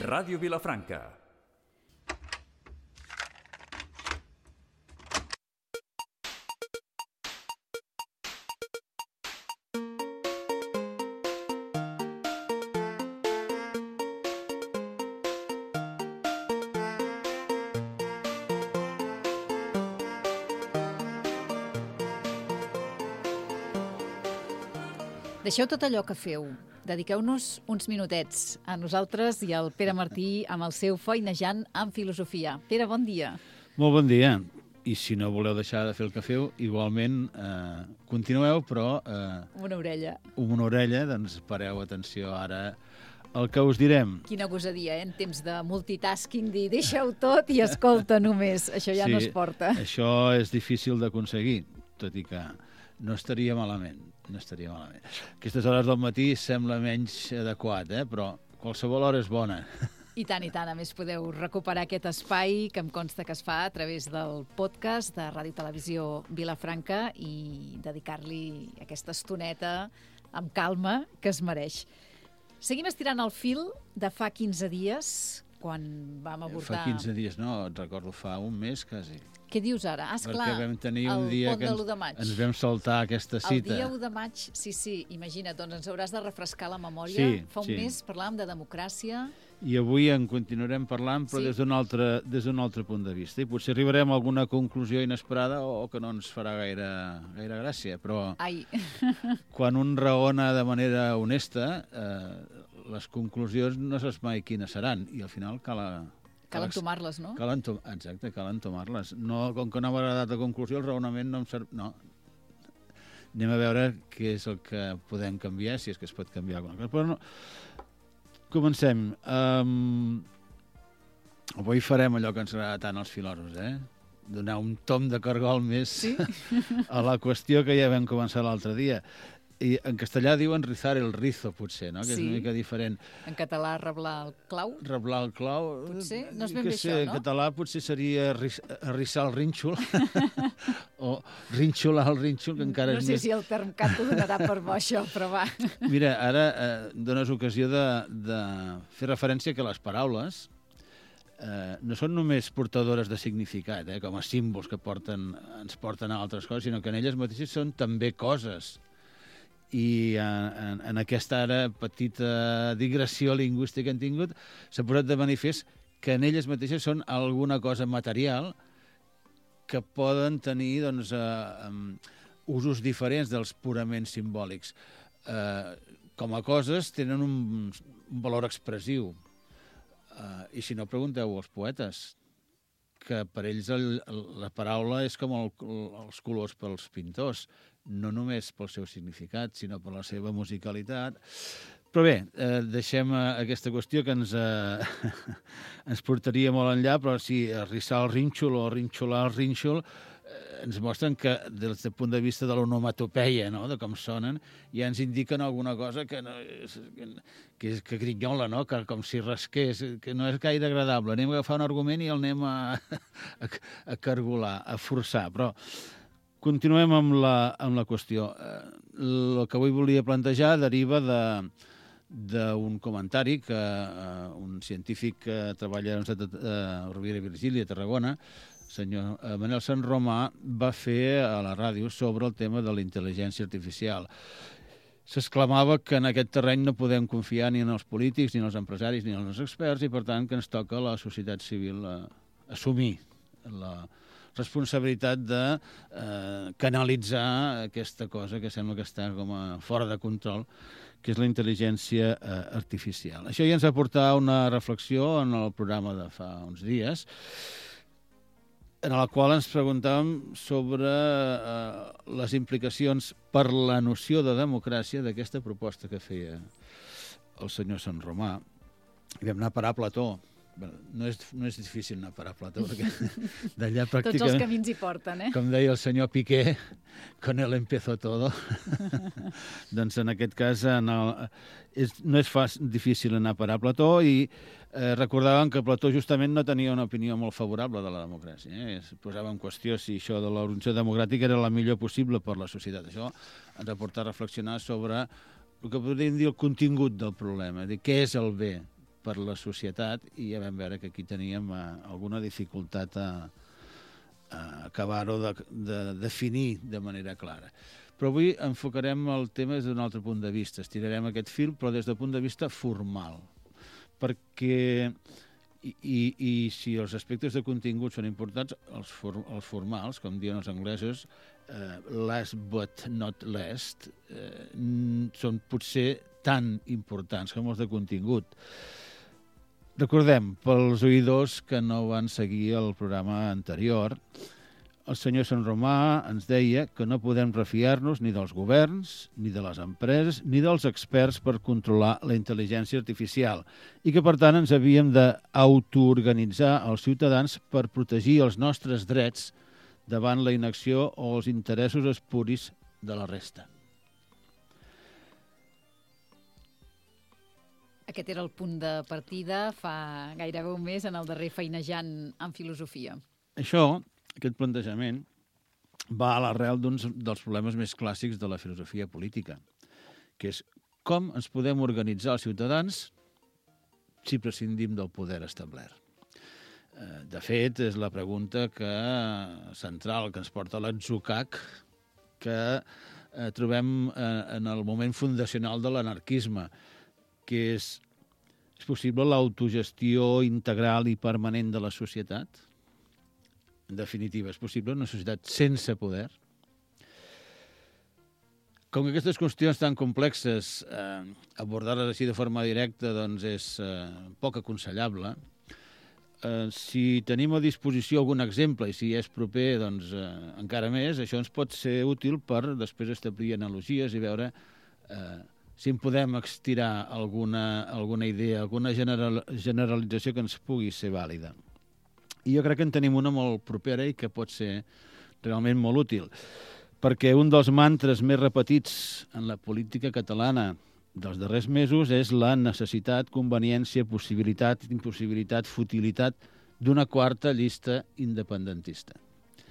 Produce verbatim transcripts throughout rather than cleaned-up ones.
Ràdio Vilafranca. Deixeu tot allò que feu. Dediqueu-nos uns minutets a nosaltres i al Pere Martí amb el seu Feinejant amb filosofia. Pere, bon dia. Molt bon dia. I si no voleu deixar de fer el que feu, igualment eh, continueu, però... Eh, una orella. Una orella, doncs pareu atenció ara al que us direm. Quina gosadia, eh? En temps de multitasking, dir deixeu tot i escolta només. Això ja sí, no es porta. Això és difícil d'aconseguir, tot i que no estaria malament. No estaria malament. Aquestes hores del matí sembla menys adequat, eh? Però qualsevol hora és bona. I tant, i tant. A més, podeu recuperar aquest espai que em consta que es fa a través del podcast de Ràdio Televisió Vilafranca i dedicar-li aquesta estoneta amb calma que es mereix. Seguim estirant el fil de fa quinze dies, quan vam abordar... Fa quinze dies, no, et recordo, fa un mes quasi. Què dius ara? Ah, esclar, perquè vam tenir un el dia pont que de ens, l'u de maig. ens vam saltar aquesta cita. El dia u de maig, sí, sí, imagina't, doncs ens hauràs de refrescar la memòria. Sí, Fa un sí. mes parlàvem de democràcia. I avui en continuarem parlant, però Sí. des d'un altre, des d'un altre punt de vista. I potser arribarem a alguna conclusió inesperada o que no ens farà gaire, gaire gràcia, però Ai, quan un raona de manera honesta, eh, les conclusions no saps mai quines seran, i al final cal... A, cal entomar-les, no? Cal entom Exacte, cal entomar-les. No, com que no m'ha agradat la conclusió, el raonament no em serv... No. Anem a veure què és el que podem canviar, si és que es pot canviar alguna cosa. Però no... Comencem. Um... Avui farem allò que ens agrada tant als filòsofs, eh? Donar un tom de cargol més Sí? a la qüestió que ja vam començar l'altre dia. I en castellà diuen rizar el rizo, potser, no? Que Sí. és una mica diferent. En català, reblar el clau? Reblar el clau... Potser no és jo ben què bé sé, això, no? En català potser seria arris- arrissar el rínxol o rínxolar el rínxol, que encara No és sé més... si el termcat ho donarà per bo, això, però va. Mira, ara eh, dones ocasió de, de fer referència que les paraules eh, no són només portadores de significat, eh, com a símbols que porten, ens porten a altres coses, sinó que en elles mateixes són també coses. I en, en aquesta ara petita digressió lingüística que han tingut s'ha posat de manifest que en elles mateixes són alguna cosa material que poden tenir doncs, eh, um, usos diferents dels purament simbòlics. Eh, com a coses tenen un, un valor expressiu. Eh, I si no, pregunteu als poetes, que per ells el, el, la paraula és com el, els colors pels pintors, no només pel seu significat, sinó per la seva musicalitat. Però bé, eh, deixem eh, aquesta qüestió que ens, eh, ens portaria molt enllà, però si arrissar el rínxol o rinxolar el rínxol eh, ens mostren que, des del punt de vista de l'onomatopeia, no?, de com sonen, ja ens indiquen alguna cosa que, no, que, que, és, que grinyola, no?, que com si rasqués, que no és gaire agradable. Anem a agafar un argument i el anem a, a, a cargolar, a forçar, però... Continuem amb la, amb la qüestió. Eh, el que avui volia plantejar deriva de d'un comentari que eh, un científic que treballa a la Rovira i Virgili, a Tarragona, senyor eh, Manel Sant Romà, va fer a la ràdio sobre el tema de la intel·ligència artificial. S'exclamava que en aquest terreny no podem confiar ni en els polítics, ni en els empresaris, ni en els experts, i per tant que ens toca a la societat civil eh, assumir la responsabilitat de eh, canalitzar aquesta cosa que sembla que està com a fora de control, que és la intel·ligència eh, artificial. Això ja ens va portar una reflexió en el programa de fa uns dies, en la qual ens preguntàvem sobre eh, les implicacions per la noció de democràcia d'aquesta proposta que feia el senyor Sant Romà. I vam anar a parar a Plató. Bueno, no, és, no és difícil anar a parar a Plató, perquè d'allà pràcticament... Tots els camins hi porten, eh? Com deia el senyor Piqué, con él empezó todo. Doncs en aquest cas en el, és, no és fàcil, difícil anar a parar a Plató, i eh, recordaven que Plató justament no tenia una opinió molt favorable de la democràcia. Eh? Es posava en qüestió si això de l'organització democràtica era la millor possible per la societat. Això ens ha portat a reflexionar sobre el que podríem dir el contingut del problema, dir què és el bé per la societat, i ja vam veure que aquí teníem eh, alguna dificultat a, a acabar-ho de, de definir de manera clara. Però avui enfocarem el tema des d'un altre punt de vista. Estirarem aquest fil, però des del punt de vista formal. Perquè, i, i, i si els aspectes de contingut són importants, els, for, els formals, com diuen els anglesos, eh, last but not least, eh, són potser tan importants com els de contingut. Recordem, pels oïdors que no van seguir el programa anterior, el senyor Sant Romà ens deia que no podem refiar-nos ni dels governs, ni de les empreses, ni dels experts per controlar la intel·ligència artificial i que, per tant, ens havíem d'autoorganitzar els ciutadans per protegir els nostres drets davant la inacció o els interessos espuris de la resta. Aquest era el punt de partida fa gairebé un mes en el darrer Feinejant en Filosofia. Això, aquest plantejament, va a l'arrel d'un dels problemes més clàssics de la filosofia política, que és com ens podem organitzar els ciutadans si prescindim del poder establert. De fet, és la pregunta que, central que ens porta l'Atzucac, que eh, trobem eh, en el moment fundacional de l'anarquisme, que és, és possible l'autogestió integral i permanent de la societat? En definitiva, és possible una societat sense poder? Com que aquestes qüestions tan complexes, eh, abordar-les així de forma directa, doncs és eh, poc aconsellable. Eh, si tenim a disposició algun exemple, i si és proper, doncs eh, encara més, això ens pot ser útil per després establir analogies i veure eh, si en podem extirar alguna, alguna idea, alguna general, generalització que ens pugui ser vàlida. I jo crec que en tenim una molt propera i que pot ser realment molt útil, perquè un dels mantres més repetits en la política catalana dels darrers mesos és la necessitat, conveniència, possibilitat, impossibilitat, futilitat d'una quarta llista independentista.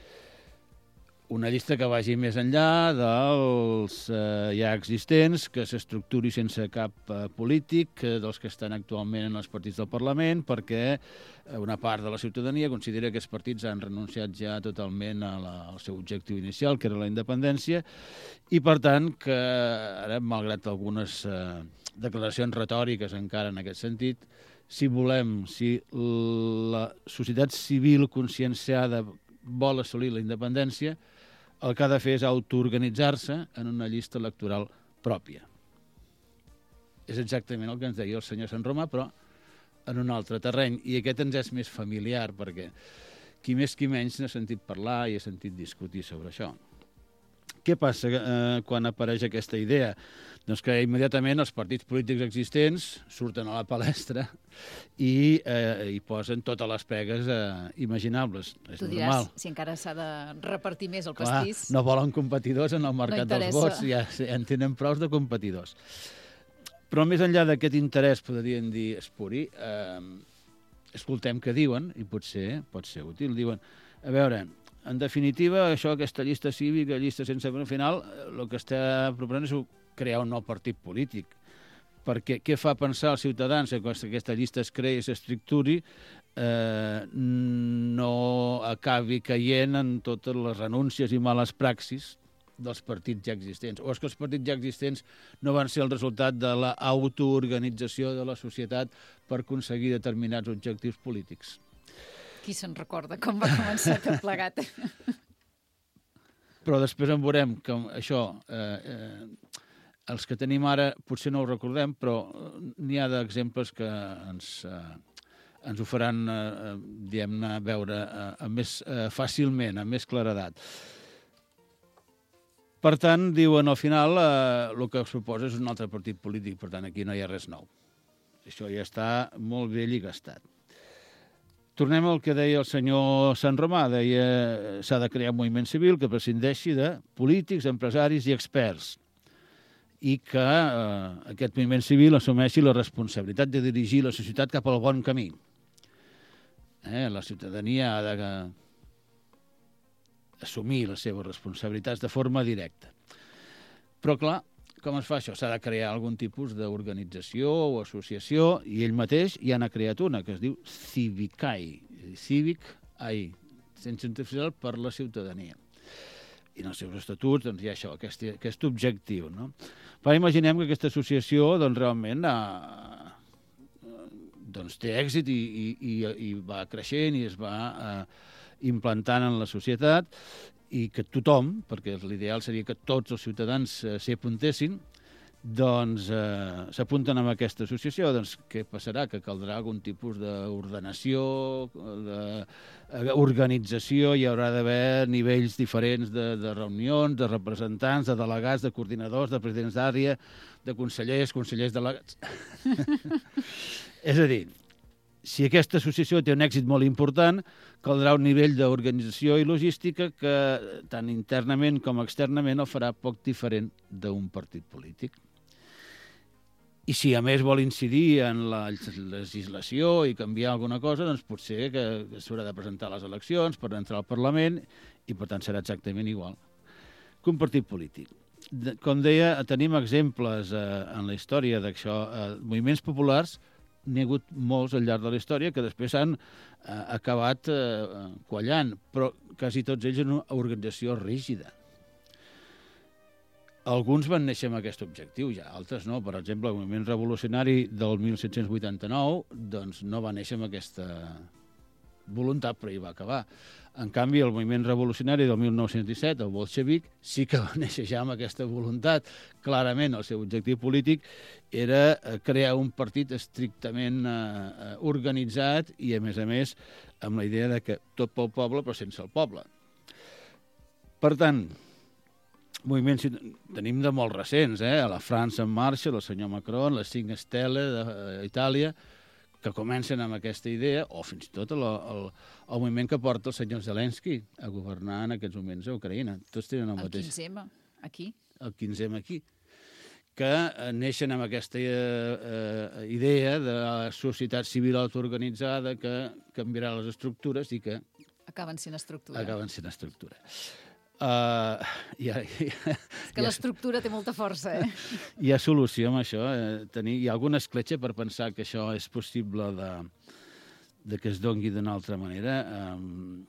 Una llista que vagi més enllà dels eh, ja existents, que s'estructuri sense cap eh, polític, eh, dels que estan actualment en els partits del Parlament, perquè una part de la ciutadania considera que aquests partits han renunciat ja totalment a la, al seu objectiu inicial, que era la independència, i per tant que ara, malgrat algunes eh, declaracions retòriques encara en aquest sentit, si volem, si la societat civil conscienciada vol assolir la independència, el que ha de fer és autoorganitzar-se en una llista electoral pròpia. És exactament el que ens deia el senyor Sant Romà, però en un altre terreny. I aquest ens és més familiar, perquè qui més qui menys n'ha sentit parlar i ha sentit discutir sobre això. Què passa eh, quan apareix aquesta idea? Doncs que immediatament els partits polítics existents surten a la palestra i eh, hi posen totes les pegues eh, imaginables. És tu normal. Diràs, si encara s'ha de repartir més el Clar, pastís... no volen competidors en el mercat no dels vots, ja en tenen prou de competidors. Però més enllà d'aquest interès, podríem dir, espuri, eh, escoltem què diuen, i potser pot ser útil. Diuen, a veure, en definitiva, això, aquesta llista cívica, llista sense... Al final, el que està proposant és crear un nou partit polític. Perquè què fa pensar als ciutadans que aquesta llista es creï i s'estructuri eh, no acabi caient en totes les renúncies i males praxis dels partits ja existents? O és que els partits ja existents no van ser el resultat de l'autoorganització de la societat per aconseguir determinats objectius polítics? Qui se'n recorda com va començar tot plegat? Però després en veurem que això, eh, eh, els que tenim ara potser no ho recordem, però n'hi ha d'exemples que ens, eh, ens ho faran, eh, diguem-ne, veure eh, més eh, fàcilment, amb més claredat. Per tant, diuen, al final, eh, el que es proposa és un altre partit polític, per tant, aquí no hi ha res nou. Això ja està molt vell i gastat. Tornem al que deia el senyor Sant Romà. Deia s'ha de crear un moviment civil que prescindeixi de polítics, empresaris i experts i que eh, aquest moviment civil assumeixi la responsabilitat de dirigir la societat cap al bon camí. Eh, la ciutadania ha de assumir les seves responsabilitats de forma directa. Però, clar, com es fa això? S'ha de crear algun tipus d'organització o associació, i ell mateix ja n'ha creat una, que es diu Civicae, Civic AI, Centre Artificial per la Ciutadania. I en els seus estatuts doncs, hi ha això, aquest, aquest objectiu. No? Però imaginem que aquesta associació doncs, realment ha, doncs, té èxit i, i, i va creixent i es va eh, implantant en la societat, i que tothom, perquè l'ideal seria que tots els ciutadans eh, s'hi apuntessin, doncs eh, s'apunten a aquesta associació. Doncs què passarà? Que caldrà algun tipus d'ordenació, d'organització, hi haurà d'haver nivells diferents de, de reunions, de representants, de delegats, de coordinadors, de presidents d'àrea, de consellers, consellers delegats. És a dir, si aquesta associació té un èxit molt important, caldrà un nivell d'organització i logística que tant internament com externament el farà poc diferent d'un partit polític. I si a més vol incidir en la legislació i canviar alguna cosa, doncs potser que s'haurà de presentar a les eleccions per entrar al Parlament i per tant serà exactament igual que un partit polític. Com deia, tenim exemples eh, en la història d'això. Eh, moviments populars n'hi ha hagut molts al llarg de la història que després han eh, acabat eh, quallant, però quasi tots ells en una organització rígida. Alguns van néixer amb aquest objectiu, ja altres no. Per exemple, el moviment revolucionari del mil set-cents vuitanta-nou doncs no va néixer amb aquesta voluntat, però hi va acabar. En canvi, el moviment revolucionari del mil nou-cents disset, el bolxevic, sí que va néixer ja amb aquesta voluntat. Clarament, el seu objectiu polític era crear un partit estrictament eh, organitzat i, a més a més, amb la idea de que tot pel poble, però sense el poble. Per tant, moviments tenim de molt recents, eh? A la França en marxa, el senyor Macron, les cinc Stelle d'Itàlia, que comencen amb aquesta idea, o fins i tot el, el, el moviment que porta el senyor Zelensky a governar en aquests moments a Ucraïna. Tots tenen el mateix. El quinze ema, aquí. El quinze ema aquí. Que neixen amb aquesta eh, idea de la societat civil autoorganitzada que canviarà les estructures i que acaben sent estructura. Acaben sent estructura. Uh, hi, ha, hi, ha, és que l'estructura té molta força, eh? Hi ha solució amb això. Eh? Tenir, hi ha alguna escletxa per pensar que això és possible de, de que es dongui d'una altra manera. Um,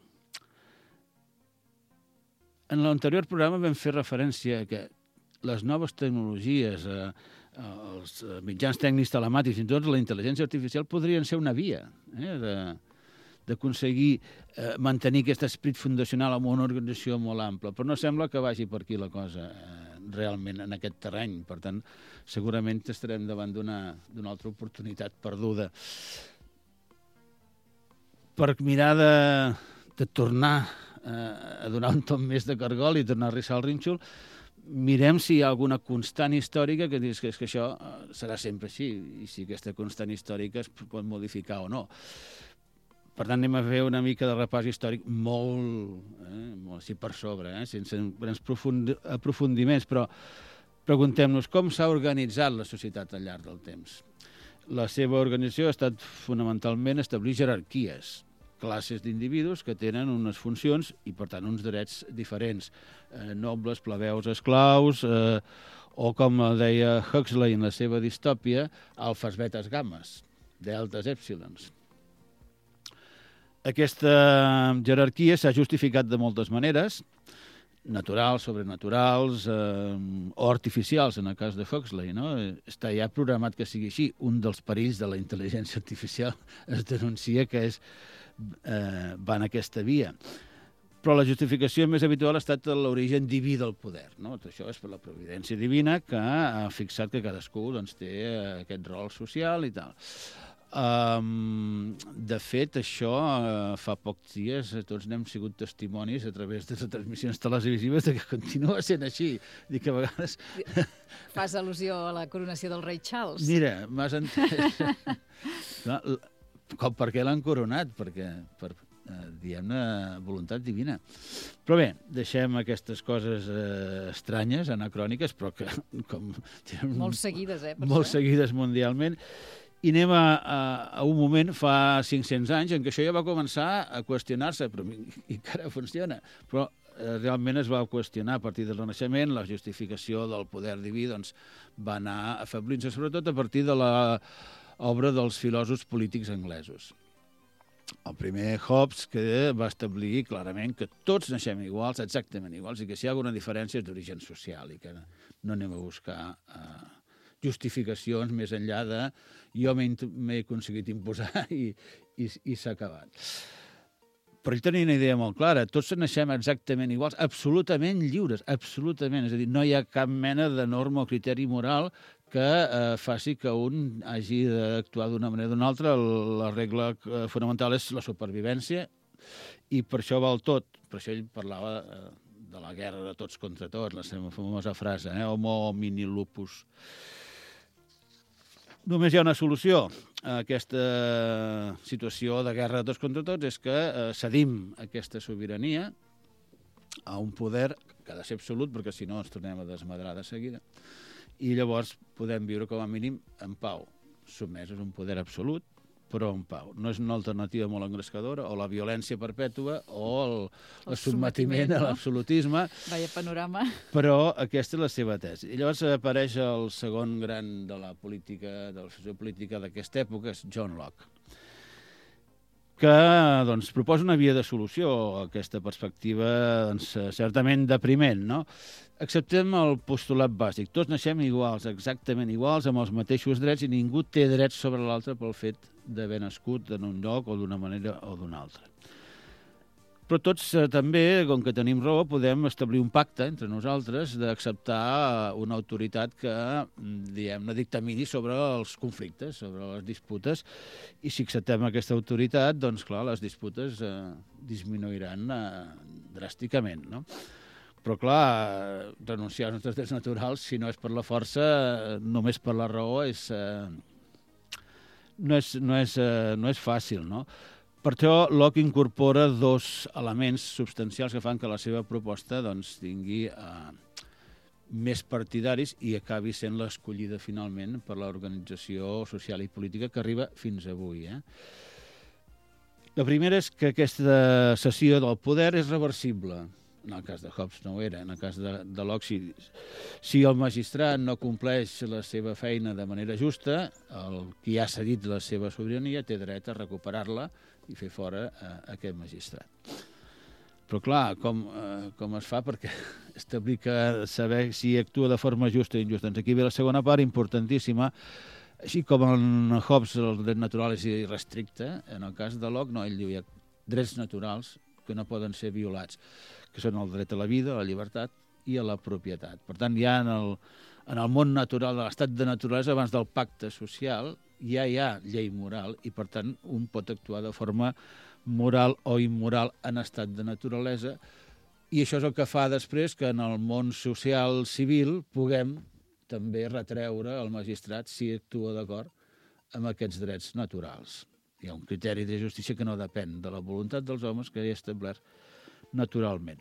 en l'anterior programa vam fer referència a que les noves tecnologies, eh, els mitjans tècnics telemàtics i tot la intel·ligència artificial podrien ser una via eh, de d'aconseguir eh, mantenir aquest esperit fundacional amb una organització molt ampla. Però no sembla que vagi per aquí la cosa eh, realment en aquest terreny. Per tant, segurament estarem davant d'una d'una altra oportunitat perduda. Per mirar de, de tornar eh, a donar un tom més de cargol i tornar a rissar el rínxol, mirem si hi ha alguna constant històrica que dius que, és que això serà sempre així i si aquesta constant històrica es pot modificar o no. Per tant, anem a fer una mica de repàs històric molt, eh, molt així per sobre, eh, sense grans aprofundiments, però preguntem-nos com s'ha organitzat la societat al llarg del temps. La seva organització ha estat fonamentalment establir jerarquies, classes d'individus que tenen unes funcions i, per tant, uns drets diferents, eh, nobles, plebeus, esclaus, eh, o, com deia Huxley en la seva distòpia, alfas, betes, gammes, deltes, èpsilons. Aquesta jerarquia s'ha justificat de moltes maneres, naturals, sobrenaturals eh, o artificials, en el cas de Huxley. No? Està ja programat que sigui així. Un dels perills de la intel·ligència artificial es denuncia que és, eh, va en aquesta via. Però la justificació més habitual ha estat l'origen diví del poder. No? Tot això és per la providència divina que ha fixat que cadascú doncs, té aquest rol social i tal. Um, de fet, això uh, fa pocs dies tots n'hem sigut testimonis a través de les transmissions televisives de que continua sent així. Dic que a vegades... Fas al·lusió a la coronació del rei Charles. Mira, m'has entès. No, com per què l'han coronat? Perquè, per, eh, diguem-ne, voluntat divina. Però bé, deixem aquestes coses eh, estranyes, anacròniques, però que... com molt seguides, eh? Molt això. Seguides mundialment. I anem a, a, a un moment, fa cinc-cents anys, en què això ja va començar a qüestionar-se, però encara funciona. Però realment es va qüestionar a partir del Renaixement, la justificació del poder diví doncs, va anar afeblint-se, sobretot a partir de l'obra dels filòsofs polítics anglesos. El primer Hobbes, que va establir clarament que tots naixem iguals, exactament iguals, i que si hi ha alguna diferència és d'origen social, i que no anem a buscar eh, justificacions més enllà de jo m'he aconseguit imposar i, i, i s'ha acabat. Però ell tenia una idea molt clara. Tots naixem exactament iguals, absolutament lliures, absolutament. És a dir, no hi ha cap mena de norma o criteri moral que eh, faci que un hagi d'actuar d'una manera o d'una altra. La regla eh, fonamental és la supervivència i per això val tot. Per això ell parlava eh, de la guerra de tots contra tots, la seva famosa frase, eh? Homo homini lupus. Només hi ha una solució a aquesta situació de guerra de tots contra tots, és que eh, cedim aquesta sobirania a un poder que ha de ser absolut, perquè si no ens tornem a desmadrar de seguida, i llavors podem viure com a mínim en pau, sotmesos a un poder absolut, però en pau. No és una alternativa molt engrescadora, o la violència perpètua, o el, el, el sotmetiment a l'absolutisme. Vaya panorama. Però aquesta és la seva tesi. I llavors apareix el segon gran de la política, de la filosofia política d'aquesta època, és John Locke, que doncs, proposa una via de solució a aquesta perspectiva doncs, certament depriment, no? Acceptem el postulat bàsic. Tots naixem iguals, exactament iguals, amb els mateixos drets, i ningú té drets sobre l'altre pel fet d'haver nascut en un lloc o d'una manera o d'una altra. Però tots eh, també, com que tenim raó, podem establir un pacte entre nosaltres d'acceptar una autoritat que, diguem-ne, dictamini sobre els conflictes, sobre les disputes, i si acceptem aquesta autoritat, doncs, clar, les disputes eh, disminuiran eh, dràsticament, no? Però, clar, renunciar als nostres drets naturals, si no és per la força, eh, només per la raó, és, eh, no, és, no, és, eh, no és fàcil, no? Per això, Locke incorpora dos elements substancials que fan que la seva proposta doncs, tingui eh, més partidaris i acabi sent l'escollida finalment per l'organització social i política que arriba fins avui. Eh? La primera és que aquesta cessió del poder és reversible. En el cas de Hobbes no ho era, en el cas de, de Locke, si, si el magistrat no compleix la seva feina de manera justa, el qui ha cedit la seva sobirania té dret a recuperar-la i fer fora eh, aquest magistrat. Però clar, com, eh, com es fa? Perquè establir que saber si actua de forma justa o injusta. Doncs aquí ve la segona part, importantíssima. Així com en Hobbes el dret natural és irrestricte, en el cas de Locke no, ell diu hi ha drets naturals que no poden ser violats, que són el dret a la vida, a la llibertat i a la propietat. Per tant, ja en el, en el món natural, de l'estat de naturalesa, abans del pacte social, ja hi ha llei moral i, per tant, un pot actuar de forma moral o immoral en estat de naturalesa, i això és el que fa després que en el món social civil puguem també retreure al magistrat si actua d'acord amb aquests drets naturals. Hi ha un criteri de justícia que no depèn de la voluntat dels homes, que hi ha establert naturalment.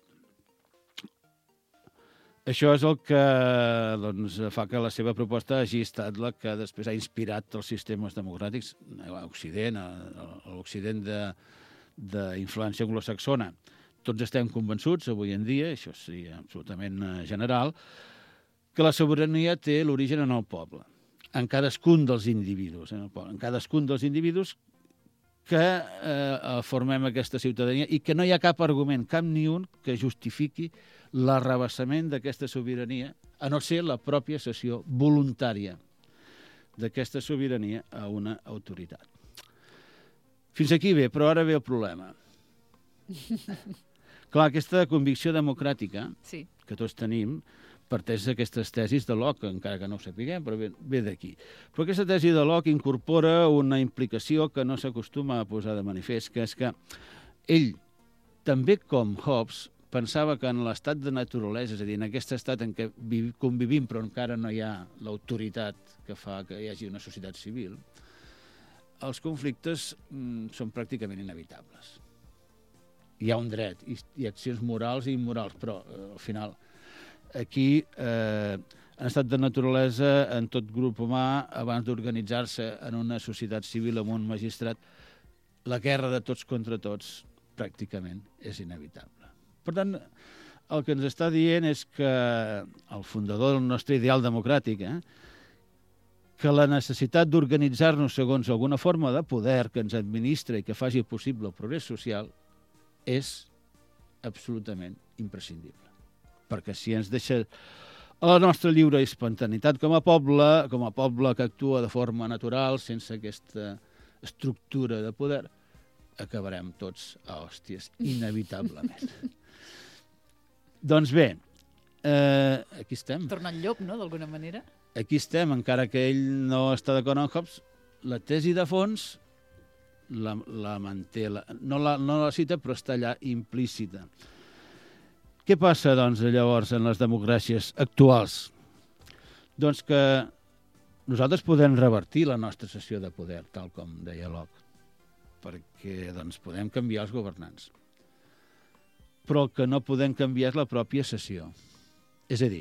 Això és el que doncs, fa que la seva proposta hagi estat la que després ha inspirat els sistemes democràtics a Occident, a l'Occident d'influència anglosaxona. Tots estem convençuts, avui en dia, això seria absolutament general, que la sobirania té l'origen en el poble, en cadascun dels individus, en, el poble, en cadascun dels individus que eh, formem aquesta ciutadania i que no hi ha cap argument, cap ni un, que justifiqui l'arrabassament d'aquesta sobirania, a no ser la pròpia cessió voluntària d'aquesta sobirania a una autoritat. Fins aquí bé, però ara ve el problema. Clar, aquesta convicció democràtica sí. que tots tenim parteix d'aquestes tesis de Locke, encara que no ho sapiguem, però ve, ve d'aquí. Però aquesta tesi de Locke incorpora una implicació que no s'acostuma a posar de manifest, que és que ell, també com Hobbes, pensava que en l'estat de naturalesa, és a dir, en aquest estat en què convivim però encara no hi ha l'autoritat que fa que hi hagi una societat civil, els conflictes mm, són pràcticament inevitables. Hi ha un dret, i, i accions morals i immorals, però eh, al final aquí, eh, en estat de naturalesa, en tot grup humà, abans d'organitzar-se en una societat civil amb un magistrat, la guerra de tots contra tots pràcticament és inevitable. Per tant, el que ens està dient és que el fundador del nostre ideal democràtic, eh, que la necessitat d'organitzar-nos segons alguna forma de poder que ens administra i que faci possible el progrés social és absolutament imprescindible. Perquè si ens deixa a la nostra lliure espontanitat com a poble, com a poble que actua de forma natural, sense aquesta estructura de poder, acabarem tots a hòsties, inevitablement. Doncs bé, eh, aquí estem. Torna el llop, no?, d'alguna manera. Aquí estem, encara que ell no està d'acord amb Hobbes, la tesi de fons la, la manté, la, no, la, no la cita, però està allà implícita. Què passa, doncs, llavors, en les democràcies actuals? Doncs que nosaltres podem revertir la nostra cessió de poder, tal com deia Locke, perquè doncs, podem canviar els governants. Però el que no podem canviar és la pròpia cessió. És a dir,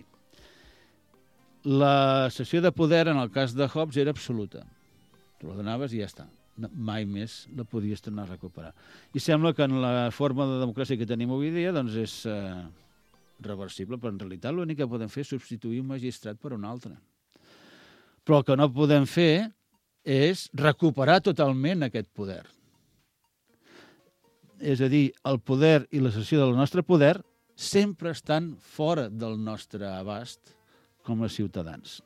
la cessió de poder en el cas de Hobbes era absoluta. Tu la donaves i ja està. No, mai més la podies tornar a recuperar. I sembla que en la forma de democràcia que tenim avui dia doncs és eh, reversible, però en realitat l'únic que podem fer és substituir un magistrat per un altre. Però el que no podem fer és recuperar totalment aquest poder. És a dir, el poder i la cessió del nostre poder sempre estan fora del nostre abast com a ciutadans.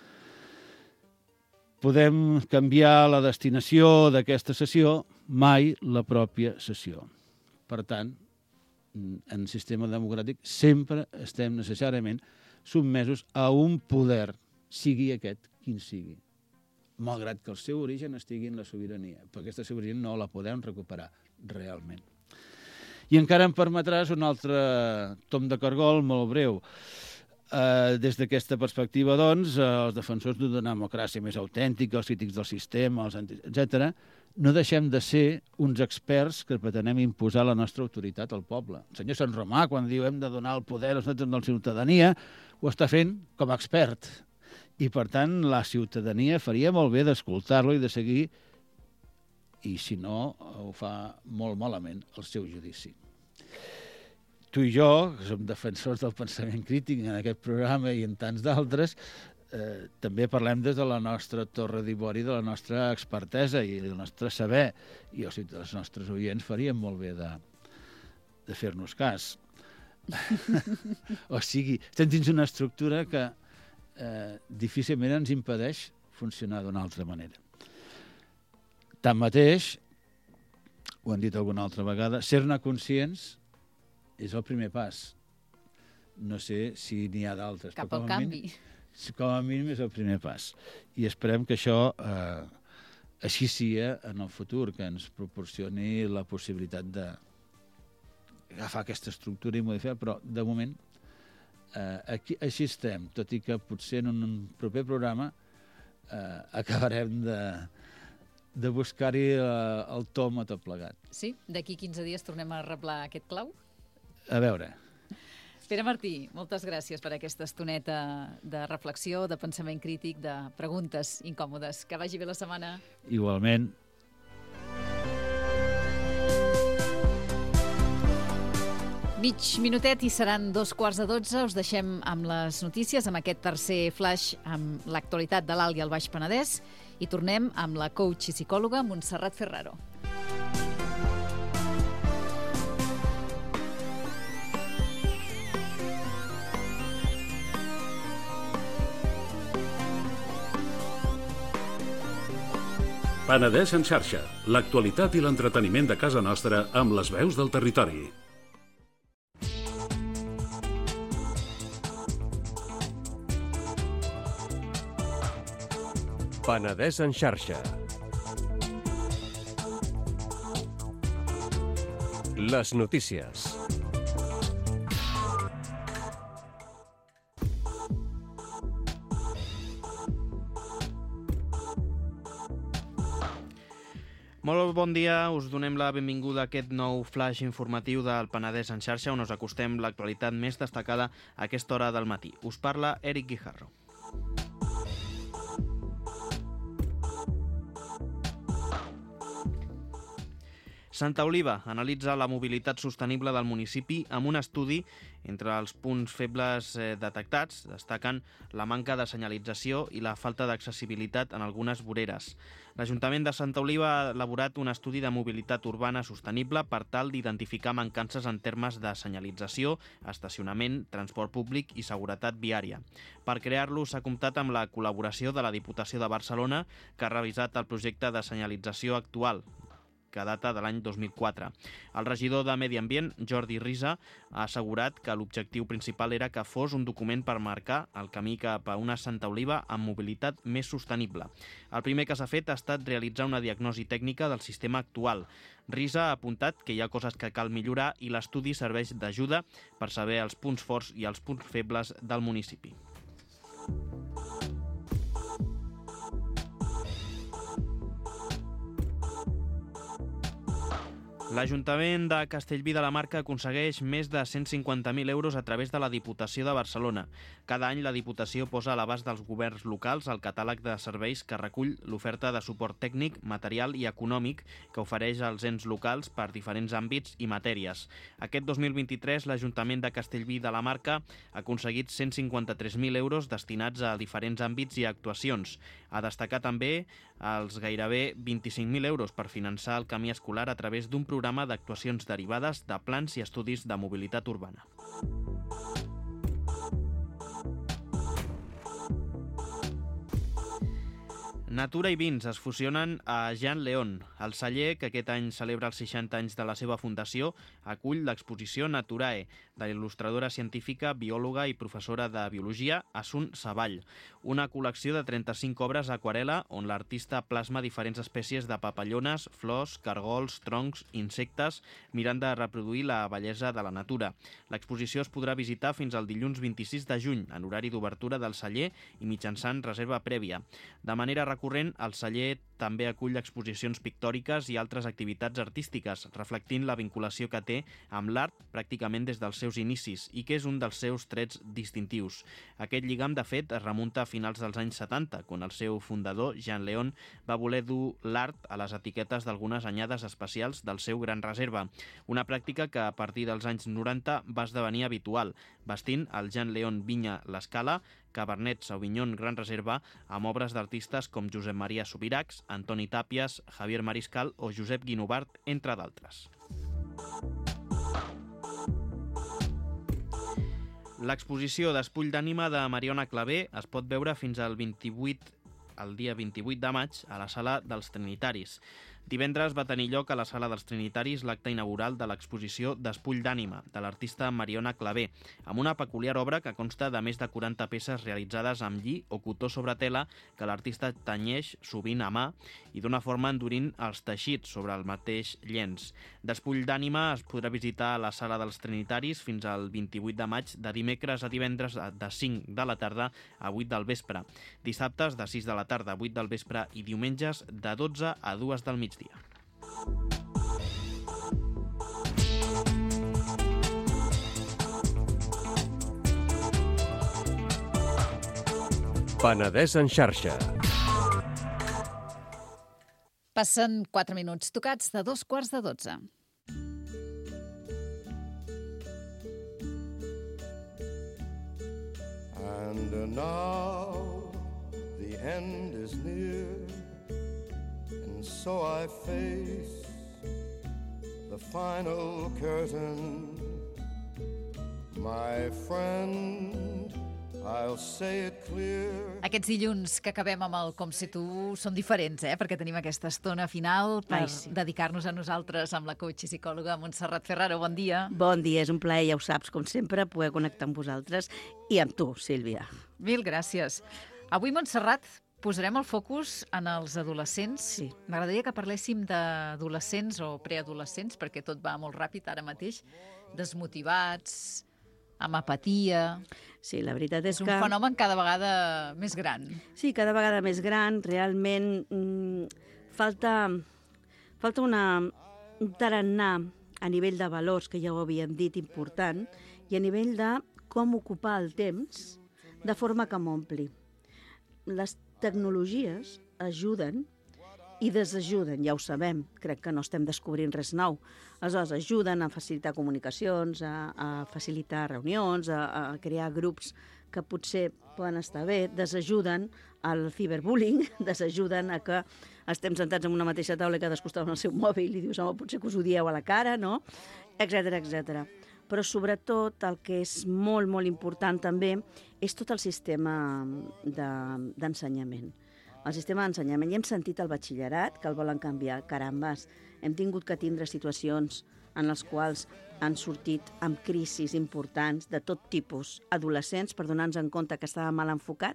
Podem canviar la destinació d'aquesta cessió, mai la pròpia cessió. Per tant, en sistema democràtic sempre estem necessàriament sotmesos a un poder, sigui aquest quin sigui, malgrat que el seu origen estigui en la sobirania, perquè aquesta sobirania no la podem recuperar realment. I encara em permetràs un altre tom de cargol molt breu. Eh, des d'aquesta perspectiva, doncs, eh, els defensors d'una democràcia més autèntica, els crítics del sistema, els anti... etcètera, no deixem de ser uns experts que pretenem imposar la nostra autoritat al poble. El senyor Sant Romà, quan diu hem de donar el poder als nostres de la ciutadania, ho està fent com a expert. I, per tant, la ciutadania faria molt bé d'escoltar-lo i de seguir, i si no, ho fa molt malament el seu judici. Tu i jo, que som defensors del pensament crític en aquest programa i en tants d'altres, eh, també parlem des de la nostra torre d'ivori, de la nostra expertesa i del nostre saber, i o sigui, els nostres oients farien molt bé de, de fer-nos cas. O sigui, estem dins una estructura que eh, difícilment ens impedeix funcionar d'una altra manera. Tanmateix, ho hem dit alguna altra vegada, ser-ne conscients és el primer pas. No sé si n'hi ha d'altres. Cap al canvi. Mínim, com a mínim és el primer pas. I esperem que això eh, així sia en el futur, que ens proporcioni la possibilitat de agafar aquesta estructura i modificar, però de moment eh, aquí, així estem, tot i que potser en un proper programa eh, acabarem de de buscar-hi el tom a tot plegat. Sí? D'aquí quinze dies tornem a reblar aquest clau? A veure. Pere Martí, moltes gràcies per aquesta estoneta de reflexió, de pensament crític, de preguntes incòmodes. Que vagi bé la setmana. Igualment. Mig minutet i seran dos quarts de dotze. Us deixem amb les notícies, amb aquest tercer flash amb l'actualitat de l'Alt i el Baix Penedès, i tornem amb la coach i psicòloga Montserrat Ferraro. Penedès en xarxa, l'actualitat i l'entreteniment de casa nostra amb les veus del territori. Penedès en xarxa. Les notícies. Molt bon dia, us donem la benvinguda a aquest nou flash informatiu del Penedès en xarxa, on us acostem l'actualitat més destacada a aquesta hora del matí. Us parla Eric Guijarro. Santa Oliva analitza la mobilitat sostenible del municipi amb un estudi. Entre els punts febles eh, detectats destaquen la manca de senyalització i la falta d'accessibilitat en algunes voreres. L'Ajuntament de Santa Oliva ha elaborat un estudi de mobilitat urbana sostenible per tal d'identificar mancances en termes de senyalització, estacionament, transport públic i seguretat viària. Per crear-lo s'ha comptat amb la col·laboració de la Diputació de Barcelona, que ha revisat el projecte de senyalització actual, que data de l'any dos mil quatre. El regidor de Medi Ambient, Jordi Risa, ha assegurat que l'objectiu principal era que fos un document per marcar el camí cap a una Santa Oliva amb mobilitat més sostenible. El primer que s'ha fet ha estat realitzar una diagnosi tècnica del sistema actual. Risa ha apuntat que hi ha coses que cal millorar i l'estudi serveix d'ajuda per saber els punts forts i els punts febles del municipi. L'Ajuntament de Castellví de la Marca aconsegueix més de cent cinquanta mil euros a través de la Diputació de Barcelona. Cada any la Diputació posa a l'abast dels governs locals el catàleg de serveis que recull l'oferta de suport tècnic, material i econòmic que ofereix als ens locals per diferents àmbits i matèries. Aquest dos mil vint-i-tres l'Ajuntament de Castellví de la Marca ha aconseguit cent cinquanta-tres mil euros destinats a diferents àmbits i actuacions. Ha destacat també els gairebé vint-i-cinc mil euros per finançar el camí escolar a través d'un programa d'actuacions derivades de plans i estudis de mobilitat urbana. Natura i vins es fusionen a Jean León. El celler, que aquest any celebra els seixanta anys de la seva fundació, acull l'exposició Naturae, de l'il·lustradora científica, biòloga i professora de biologia Asun Savall. Una col·lecció de trenta-cinc obres a aquarel·la on l'artista plasma diferents espècies de papallones, flors, cargols, troncs, insectes, mirant de reproduir la bellesa de la natura. L'exposició es podrà visitar fins al dilluns vint-i-sis de juny, en horari d'obertura del celler i mitjançant reserva prèvia. De manera recurrent, el celler també acull exposicions pictòriques i altres activitats artístiques, reflectint la vinculació que té amb l'art pràcticament des dels seus inicis i que és un dels seus trets distintius. Aquest lligam, de fet, es remunta a finals dels anys setanta, quan el seu fundador, Jean León, va voler dur l'art a les etiquetes d'algunes anyades especials del seu Gran Reserva, una pràctica que a partir dels anys noranta va esdevenir habitual, vestint el Jean León Vinya l'Escala, Cabernet Sauvignon Gran Reserva, amb obres d'artistes com Josep Maria Subirachs, Antoni Tàpies, Javier Mariscal o Josep Guinovart, entre d'altres. L'exposició d'Espull d'Ànima de Mariona Clavé es pot veure fins al vint-i-vuit, el dia vint-i-vuit de maig a la Sala dels Trinitaris. Divendres va tenir lloc a la Sala dels Trinitaris l'acte inaugural de l'exposició d'Espull d'Ànima, de l'artista Mariona Clavé, amb una peculiar obra que consta de més de quaranta peces realitzades amb lli o cotó sobre tela que l'artista tenyeix sovint a mà i d'una forma endurint els teixits sobre el mateix llenç. D'Espull d'Ànima es podrà visitar a la Sala dels Trinitaris fins al vint-i-vuit de maig, de dimecres a divendres de cinc de la tarda a vuit del vespre, dissabtes de sis de la tarda a vuit del vespre i diumenges de dotze a dues del migdia. Penedès en xarxa. Passen quatre minuts tocats de dos quarts de dotze. And now the end is near, and so I face the final curtain. My friend, I'll say it clear. Aquests dilluns que acabem amb el Com si tu són diferents, eh? Perquè tenim aquesta estona final per Ai, sí. dedicar-nos a nosaltres amb la coach i psicòloga Montserrat Ferraro. Bon dia. Bon dia, és un plaer, ja ho saps, com sempre, poder connectar amb vosaltres i amb tu, Sílvia. Mil gràcies. Avui, Montserrat, posarem el focus en els adolescents. Sí. M'agradaria que parléssim d'adolescents o preadolescents, perquè tot va molt ràpid ara mateix, desmotivats, amb apatia. Sí, la veritat és, És un que... fenomen cada vegada més gran. Sí, cada vegada més gran, realment mm, falta, falta una, un tarannà a nivell de valors, que ja ho havíem dit, important, i a nivell de com ocupar el temps de forma que m'ompli. Les tecnologies ajuden i desajuden, ja ho sabem, crec que no estem descobrint res nou. Aleshores, ajuden a facilitar comunicacions, a, a facilitar reunions, a, a crear grups que potser poden estar bé, desajuden al ciberbullying, desajuden a que estem sentats en una mateixa taula i cadascú està amb el seu mòbil i dius, home, potser que us ho dieu a la cara, no? Etcètera, etcètera. Però sobretot el que és molt, molt important també és tot el sistema de- d'ensenyament. El sistema d'ensenyament. Ja hem sentit el batxillerat, que el volen canviar. Carambes, hem tingut que tindre situacions en les quals han sortit amb crisis importants de tot tipus, adolescents, per donar-nos en compte que estava mal enfocat.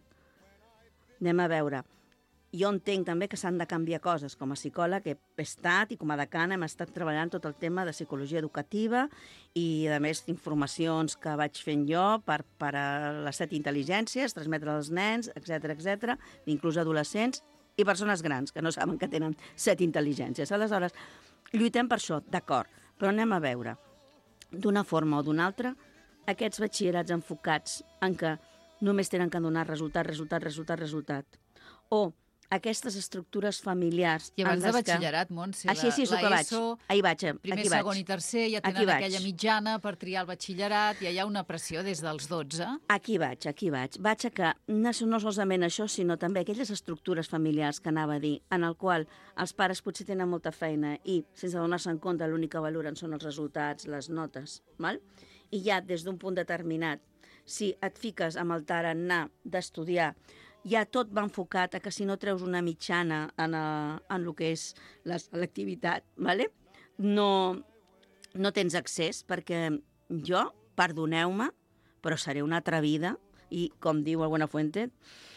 Anem a veure. Jo entenc també que s'han de canviar coses. Com a psicòleg he estat i com a decana hem estat treballant tot el tema de psicologia educativa i, a més, informacions que vaig fent jo per, per a les set intel·ligències, transmetre als nens, etcètera, etcètera, inclús adolescents i persones grans que no saben que tenen set intel·ligències. Aleshores, lluitem per això, d'acord, però anem a veure. D'una forma o d'una altra, aquests batxillerats enfocats en què només tenen que donar resultat, resultat, resultat, resultat, o aquestes estructures familiars... I abans en de les que- batxillerat, Montse, Així, sí, és el que vaig. Ahir vaig, primer, aquí vaig. segon i tercer, ja Aquí tenen vaig. aquella mitjana per triar el batxillerat, ja hi ha una pressió des dels dotze. Aquí vaig, aquí vaig. Vaig a que no no solament això, sinó també aquelles estructures familiars que anava a dir, en el qual els pares potser tenen molta feina i, sense donar-se en compte, l'únic que valoren són els resultats, les notes, val? I ja des d'un punt determinat, si et fiques amb el tarannà d'estudiar, ja tot va enfocat a que si no treus una mitjana en, a, en el que és la selectivitat, ¿vale? no, no tens accés, perquè jo, perdoneu-me, però seré una atrevida i, com diu el Buenafuente,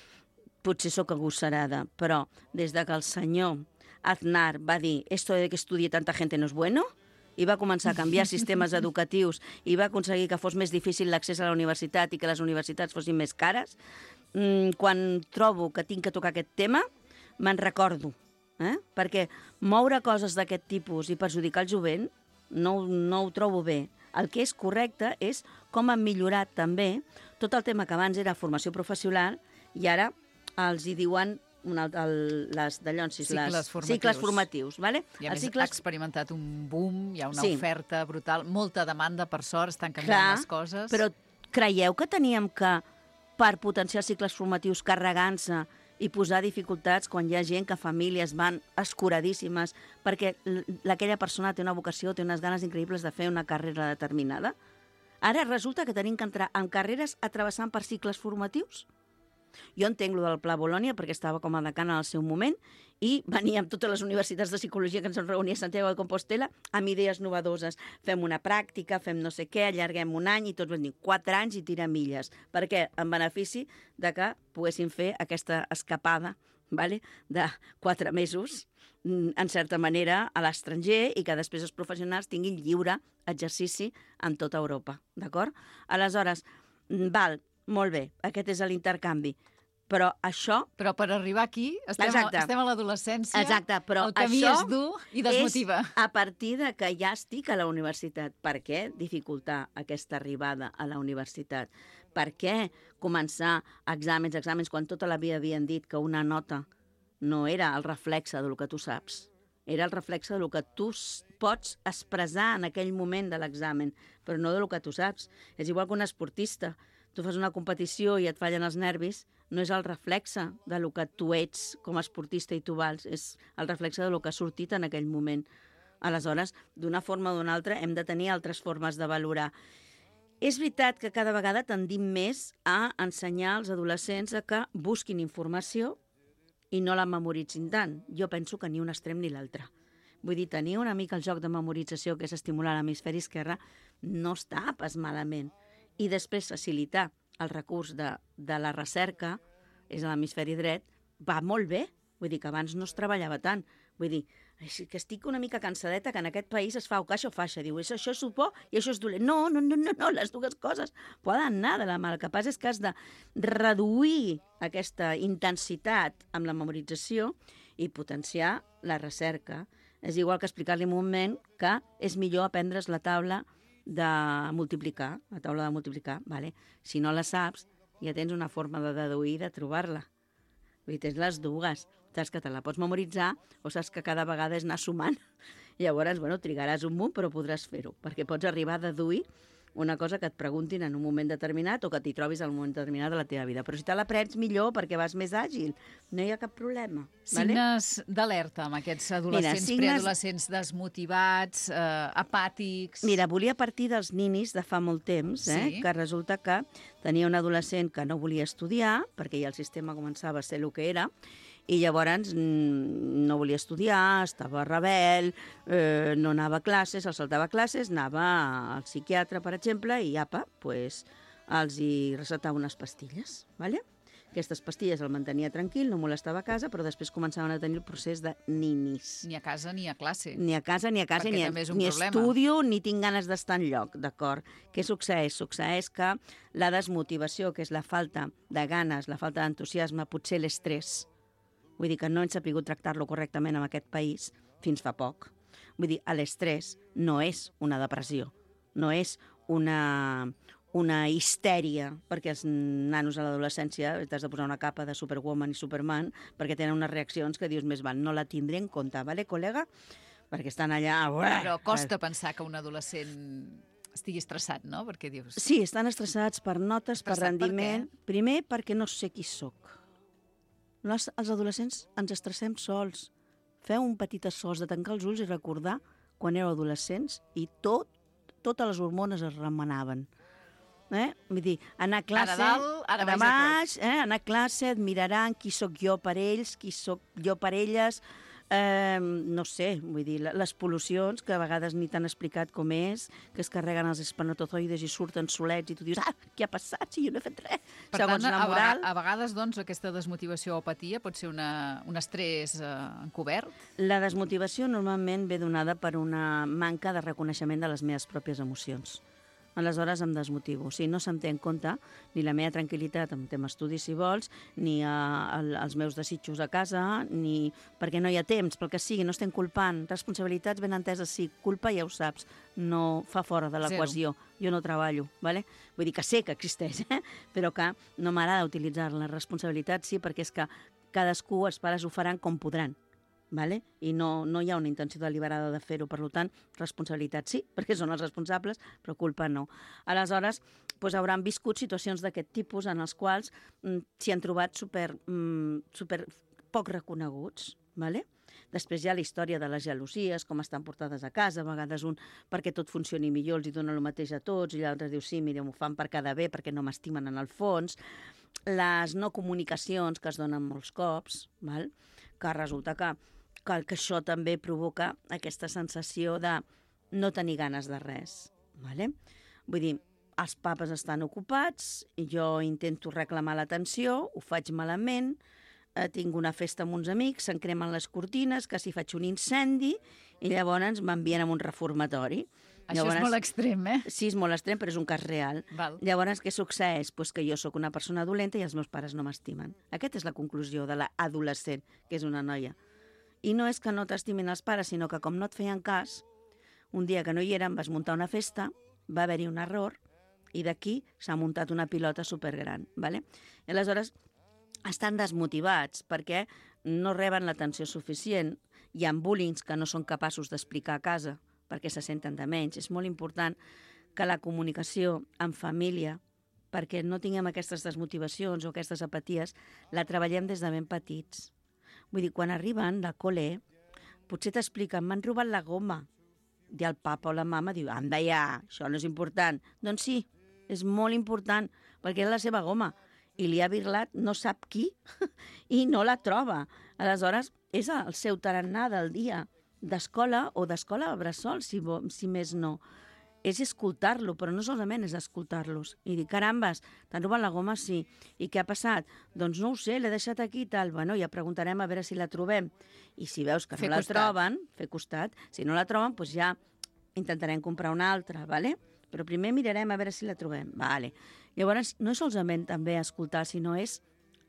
potser sóc agosarada, però des de que el senyor Aznar va dir «esto de que estudie tanta gente no es bueno», i va començar a canviar sistemes educatius i va aconseguir que fos més difícil l'accés a la universitat i que les universitats fossin més cares, mm, quan trobo que tinc que tocar aquest tema, me'n recordo. Eh? Perquè moure coses d'aquest tipus i perjudicar el jovent no, no ho trobo bé. El que és correcte és com han millorat també tot el tema que abans era formació professional i ara els hi diuen un altre, el, les dallonsis, Cicles les formatius. cicles formatius. Vale? I a Els més cicles... ha experimentat un boom, hi ha una Sí. oferta brutal, molta demanda, per sort, estan canviant Clar, les coses. però creieu que teníem que, per potenciar cicles formatius, carregant-se i posar dificultats quan hi ha gent que famílies van escuradíssimes perquè l- aquella persona té una vocació, té unes ganes increïbles de fer una carrera determinada? Ara resulta que tenim que entrar en carreres atravessant per cicles formatius? Jo entenc lo del Pla Bolònia perquè estava com a decana al seu moment i venia amb totes les universitats de psicologia que ens reunia a Santiago de Compostela amb idees novedoses. Fem una pràctica, fem no sé què, allarguem un any i tots van dir quatre anys i tira milles. Per què? En benefici de que poguessin fer aquesta escapada, vale? De quatre mesos, mm, en certa manera, a l'estranger i que després els professionals tinguin lliure exercici en tota Europa. D'acord? Aleshores, mm, val, molt bé, aquest és l'intercanvi. Però això... Però per arribar aquí estem, Exacte. a, estem a l'adolescència, Exacte, però el camí això és dur i desmotiva. és a partir de que ja estic a la universitat. Per què dificultar aquesta arribada a la universitat? Per què començar exàmens, exàmens, quan tota la vida havien dit que una nota no era el reflexe del que tu saps? Era el reflexe del que tu s- pots expressar en aquell moment de l'examen, però no del que tu saps. És igual que un esportista. Tu fas una competició i et fallen els nervis, no és el reflexe de lo que tu ets com a esportista i tu vals, és el reflexe de lo que ha sortit en aquell moment. Aleshores, d'una forma o d'una altra, hem de tenir altres formes de valorar. És veritat que cada vegada tendim més a ensenyar als adolescents a que busquin informació i no la memoritzin tant. Jo penso que ni un extrem ni l'altre. Vull dir, tenir una mica el joc de memorització, que és estimular l'hemisferi esquerre, no està pas malament. I després facilitar el recurs de, de la recerca, és a l'hemisferi dret, va molt bé. Vull dir que abans no es treballava tant. Vull dir, "Ai, que estic una mica cansadeta, que en aquest país es fa o caixa o faixa". Diu, "És això és bo i això és dolent". No, no, no, no, no, les dues coses poden anar de la mà. El que passa és que has de reduir aquesta intensitat amb la memorització i potenciar la recerca. És igual que explicar-li en un moment que és millor aprendre's la taula de multiplicar, la taula de multiplicar, vale? Si no la saps, ja tens una forma de deduir, de trobar-la. Vull dir, tens les dues. saps que te la pots memoritzar o saps que cada vegada és anar sumant. Llavors, bueno, trigaràs un munt, però podràs fer-ho, perquè pots arribar a deduir una cosa que et preguntin en un moment determinat o que t'hi trobis en un moment determinat de la teva vida. Però si te l'aprens millor perquè vas més àgil, no hi ha cap problema. Signes vale? d'alerta amb aquests adolescents, Mira, signes... preadolescents desmotivats, eh, apàtics... Mira, volia partir dels ninis de fa molt temps, eh, sí. que resulta que tenia un adolescent que no volia estudiar, perquè ja el sistema començava a ser el que era, i llavors no volia estudiar, estava rebel, eh, no anava a classes, el saltava a classes, anava al psiquiatre, per exemple, i apa, pues, els hi recetava unes pastilles, ¿vale? Aquestes pastilles el mantenia tranquil, no molestava a casa, però després començaven a tenir el procés de ninis. Ni a casa ni a classe. Ni a casa ni a casa, Perquè ni, a, ni estudio, ni tinc ganes d'estar enlloc, d'acord? Què succeeix? Succeeix que la desmotivació, que és la falta de ganes, la falta d'entusiasme, potser l'estrès, vull dir que no hem sabut tractar-lo correctament en aquest país fins fa poc. Vull dir, l'estrès no és una depressió, no és una, una histèria, perquè els nanos a l'adolescència t'has de posar una capa de Superwoman i Superman perquè tenen unes reaccions que dius més val, no la tindré en compte, vale, col·lega? Perquè estan allà... Però costa pensar que un adolescent estigui estressat, no? Perquè dius... Sí, estan estressats per notes, per rendiment... Per Primer, perquè no sé qui sóc. Les, els adolescents ens estressem sols. Feu un petit esforç de tancar els ulls i recordar quan éreu adolescents i tot, totes les hormones es remenaven. Eh? Vull dir, anar a classe, ara dalt, ara ara baix, eh? anar a classe, et miraran qui sóc jo per ells, qui sóc jo per elles, eh, no sé, vull dir, les pol·lucions, que a vegades ni t'han explicat com és, que es carreguen els espermatozoides i surten solets i tu dius, ah, què ha passat si jo no he fet res? Per Segons tant, la moral... a vegades, doncs, aquesta desmotivació o apatia pot ser una, un estrès eh, encobert? La desmotivació normalment ve donada per una manca de reconeixement de les meves pròpies emocions. Aleshores em desmotivo. O sigui, no se'm té en compte ni la meva tranquil·litat en tema estudi, si vols, ni a, a, els meus desitjos a casa, ni perquè no hi ha temps, pel que sigui, no estem culpant. Responsabilitats ben enteses, sí. Culpa ja ho saps, no fa fora de l'equació. Jo no treballo, ¿vale? Vull dir que sé que existeix, eh? Però que no m'agrada utilitzar la responsabilitat, sí, perquè és que cadascú, els pares ho faran com podran. Vale? I no, no hi ha una intenció deliberada de fer-ho, per tant, responsabilitat sí, perquè són els responsables, però culpa no. Aleshores, doncs hauran viscut situacions d'aquest tipus en els quals mm, s'hi han trobat super, mm, super poc reconeguts, vale? Després hi ha la història de les gelosies, com estan portades a casa, a vegades un perquè tot funcioni millor els hi dona el mateix a tots, i l'altre diu sí, mira, m'ho fan per quedar bé, perquè no m'estimen en el fons. Les no comunicacions que es donen molts cops, val? Que resulta que Que, que això també provoca aquesta sensació de no tenir ganes de res. Vale? Vull dir, els papes estan ocupats, i jo intento reclamar l'atenció, ho faig malament, eh, tinc una festa amb uns amics, se'n cremen les cortines, quasi faig un incendi, i llavors m'envien a un reformatori. Això llavors, és molt extrem, eh? Sí, és molt extrem, però és un cas real. Val. Llavors, què succeeix? Pues que jo sóc una persona dolenta i els meus pares no m'estimen. Aquesta és la conclusió de l'adolescent, que és una noia. I no és que no t'estimin els pares, sinó que com no et feien cas, un dia que no hi eren vas muntar una festa, va haver-hi un error, i d'aquí s'ha muntat una pilota supergran. ¿Vale? I aleshores estan desmotivats perquè no reben l'atenció suficient, hi ha bullings que no són capaços d'explicar a casa perquè se senten de menys. És molt important que la comunicació en família, perquè no tinguem aquestes desmotivacions o aquestes apaties, la treballem des de ben petits. Vull dir, quan arriben de col·le, potser t'expliquen, m'han robat la goma. I el papa o la mama diu, anda ja, això no és important. Doncs sí, és molt important, perquè és la seva goma. I li ha birlat no sap qui i no la troba. Aleshores, és el seu tarannà del dia, d'escola o d'escola a bressol, si, si més no. És escoltar-lo, però no solament és escoltar-los. I dir, carambes, t'han robat la goma? Sí. I què ha passat? Doncs no ho sé, l'he deixat aquí i tal. Bueno, ja preguntarem a veure si la trobem. I si veus que no la troben, fer costat. Si no la troben, doncs ja intentarem comprar una altra, ¿vale? Però primer mirarem a veure si la trobem. Vale. Llavors, no és solament també escoltar, sinó és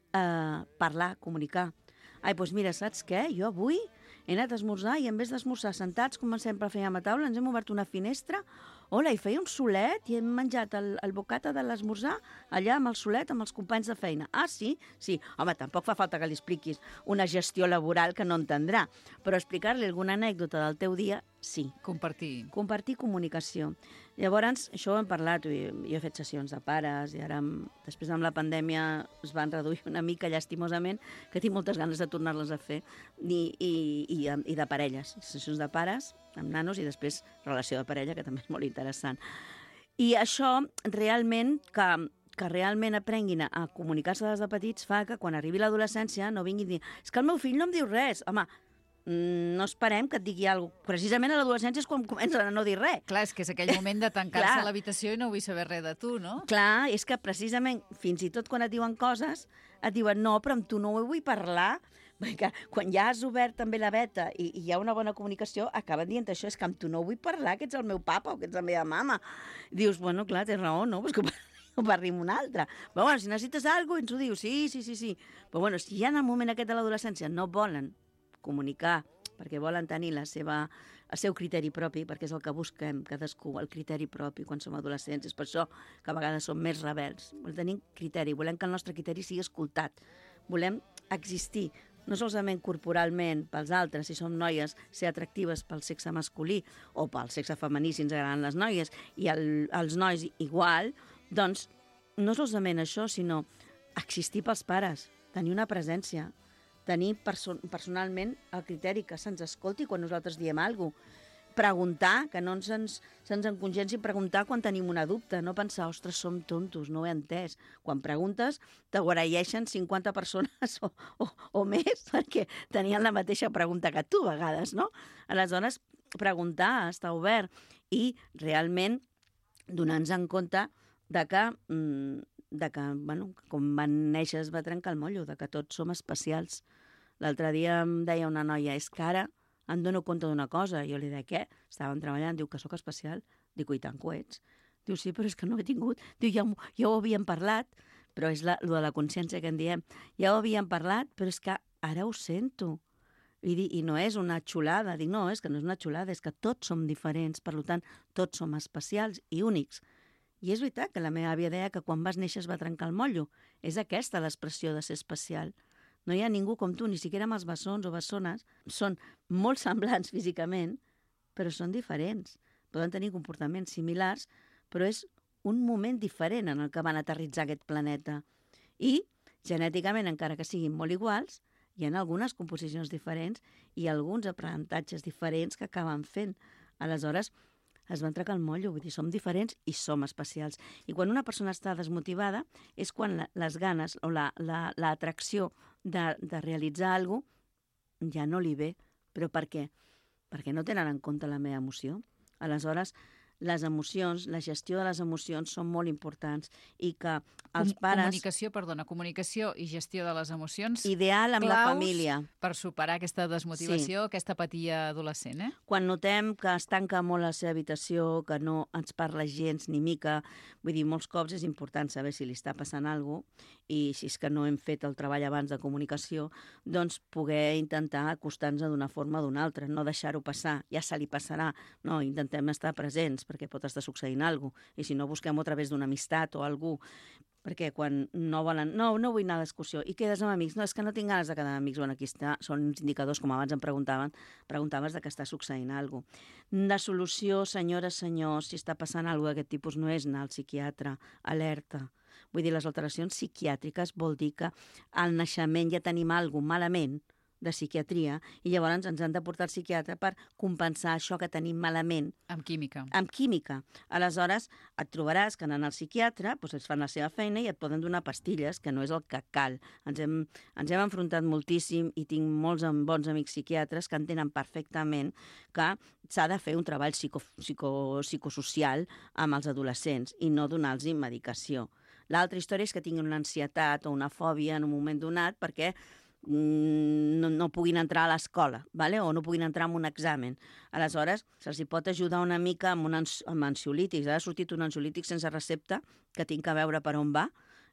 eh, parlar, comunicar. Ai, doncs mira, saps què? Jo avui he anat a esmorzar i en vez d'esmorzar sentats, com sempre fèiem a taula, ens hem obert una finestra hola, i feia un solet i hem menjat el, el bocata de l'esmorzar allà amb el solet, amb els companys de feina. Ah, sí? Sí. Home, tampoc fa falta que li expliquis una gestió laboral que no entendrà, però explicar-li alguna anècdota del teu dia, sí. Compartir. Compartir comunicació. Llavors, això ho hem parlat, jo, jo he fet sessions de pares i ara, després amb la pandèmia, es van reduir una mica llastimosament, que tinc moltes ganes de tornar-les a fer, i, i, i, i de parelles, sessions de pares amb nanos i després relació de parella, que també és molt interessant. I això, realment, que, que realment aprenguin a comunicar-se des de petits fa que quan arribi l'adolescència no vinguin a dir és que el meu fill no em diu res. Home, no esperem que et digui alguna cosa. Precisament a l'adolescència és quan comencen a no dir res. Clar, és que és aquell moment de tancar-se a l'habitació i no vull saber res de tu, no? Clar, és que precisament, fins i tot quan et diuen coses, et diuen no, però amb tu no ho vull parlar, perquè quan ja has obert també la veta i, i hi ha una bona comunicació, acaben dient això, és que amb tu no vull parlar, que ets el meu papa o que ets la meva mama. Dius, bueno, clar, tens raó, no? Pues que ho parli amb un altre. Però bueno, si necessites alguna cosa, ens ho dius, sí, sí, sí, sí. Però bueno, si ja en el moment aquest de l'adolescència no volen comunicar, perquè volen tenir la seva, el seu criteri propi, perquè és el que busquem cadascú, el criteri propi quan som adolescents. És per això que a vegades som més rebels. Volem tenir criteri, volem que el nostre criteri sigui escoltat. Volem existir, no solament corporalment pels altres, si som noies, ser atractives pel sexe masculí o pel sexe femení, si ens agraden les noies, i el, els nois igual, doncs no solament això, sinó existir pels pares, tenir una presència, tenir perso personalment el criteri que se'ns escolti quan nosaltres diem alguna cosa. Preguntar, que no se'ns se encongenci preguntar quan tenim una dubte, no pensar, ostres, som tontos, no ho he entès. Quan preguntes, t'aguareixen cinquanta persones o, o, o més, perquè tenien la mateixa pregunta que tu, a vegades, no? Aleshores, preguntar, estar obert i realment donar-nos en compte de que, de que bueno, com van néixer es va trencar el motllo, de que tots som especials. L'altre dia em deia una noia, és que ara em dono compte d'una cosa. Jo li deia, què? Estàvem treballant, diu que sóc especial. Dic, i tant que ho ets. Diu, sí, però és que no he tingut. Diu, ja, ja ho havíem parlat, però és la, lo de la consciència que en diem. Ja ho havíem parlat, però és que ara ho sento. I, dic, i no és una xulada. Dic, no, és que no és una xulada, és que tots som diferents, per tant, tots som especials i únics. I és veritat que la meva àvia deia que quan vas néixer es va trencar el motllo. És aquesta l'expressió de ser especial. No hi ha ningú com tu, ni siquiera amb els bessons o bessones. Són molt semblants físicament, però són diferents. Poden tenir comportaments similars, però és un moment diferent en el que van aterritzar aquest planeta. I, genèticament, encara que siguin molt iguals, hi ha algunes composicions diferents i alguns aprenentatges diferents que acaben fent. Aleshores, es van trencar el motllo, vull dir, som diferents i som especials. I quan una persona està desmotivada és quan la, les ganes o l'atracció la, la, de, de realitzar alguna cosa ja no li ve. Però per què? Perquè no tenen en compte la meva emoció. Aleshores, les emocions, la gestió de les emocions són molt importants i que els Com, pares... Comunicació, perdona, comunicació i gestió de les emocions ideal amb la família. Per superar aquesta desmotivació, sí. Aquesta patia adolescent, eh? Quan notem que es tanca molt la seva habitació, que no ens parla gens ni mica, vull dir, molts cops és important saber si li està passant alguna cosa i si és que no hem fet el treball abans de comunicació, doncs poder intentar acostar-nos d'una forma o d'una altra, no deixar-ho passar, ja se li passarà, no, intentem estar presents perquè pot estar succeint alguna cosa, i si no busquem-ho a través d'una amistat o algú, perquè quan no volen, no, no vull anar a l'excursió, i quedes amb amics, no, és que no tinc ganes de quedar amb amics, bueno, aquí està, són uns indicadors, com abans em preguntaven, preguntaves de que està succeint alguna cosa. La solució, senyores, senyors, si està passant alguna cosa d'aquest tipus, no és anar al psiquiatre, alerta. Vull dir, les alteracions psiquiàtriques vol dir que al naixement ja tenim alguna cosa malament, de psiquiatria, i llavors ens han de portar al psiquiatre per compensar això que tenim malament. Amb química. Amb química. Aleshores, et trobaràs que anant al psiquiatre doncs ells fan la seva feina i et poden donar pastilles, que no és el que cal. Ens hem, ens hem enfrontat moltíssim i tinc molts bons amics psiquiatres que entenen perfectament que s'ha de fer un treball psico, psico, psicosocial amb els adolescents i no donar-los medicació. L'altra història és que tinguin una ansietat o una fòbia en un moment donat perquè No, no puguin entrar a l'escola, vale? O no puguin entrar en un examen. Aleshores, se'ls pot ajudar una mica amb, un ans amb ansiolítics. Ara ha sortit un ansiolític sense recepta, que tinc que veure per on va,